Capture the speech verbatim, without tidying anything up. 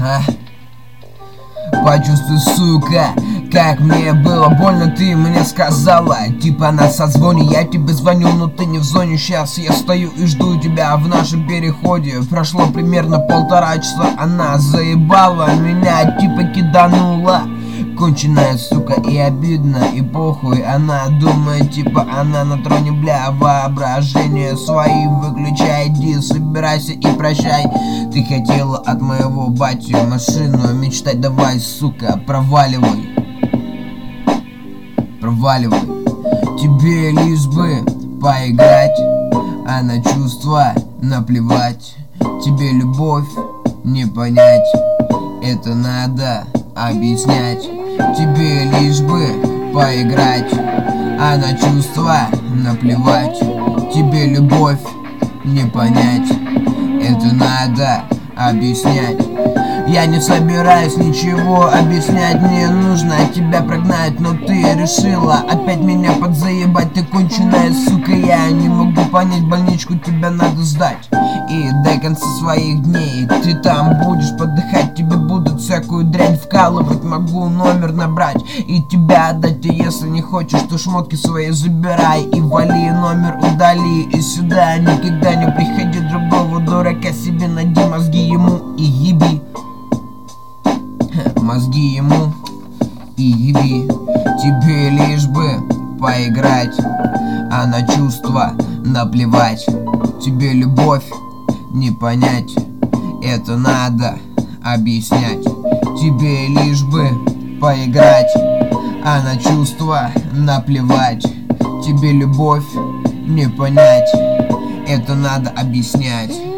Ага. Почувствуй, сука, как мне было больно, ты мне сказала. Типа на созвоне, я тебе звоню, но ты не в зоне. Сейчас я стою и жду тебя в нашем переходе. Прошло примерно полтора часа, она заебала меня, типа киданула. Конченая, сука, и обидно, и похуй. Она думает, типа она на троне, бля. Воображение свои выключай, иди, собирайся и прощай. Ты хотела от моего батю машину мечтать, давай, сука, проваливай. Проваливай. Тебе лишь бы поиграть, а на чувства наплевать. Тебе любовь не понять, это надо объяснять. Тебе лишь бы поиграть, а на чувства наплевать. Тебе любовь не понять, это надо объяснять. Я не собираюсь ничего объяснять, мне нужно тебя прогнать, но ты решила опять меня подзаебать. Ты конченая, сука, я не могу понять, больничку тебя надо сдать. И до конца своих дней ты там будешь подыхать, тебе будут всякую дрянь вкалывать. Могу номер набрать и тебя отдать, и если не хочешь, то шмотки свои забирай и вали, номер удали. И сюда никогда не приходи, другого дурака себе найди, мозги ему и еби. Мозги ему и еби. Тебе лишь бы поиграть, а на чувства наплевать. Тебе любовь не понять, это надо объяснять. Тебе лишь бы поиграть, а на чувства наплевать. Тебе любовь не понять, это надо объяснять.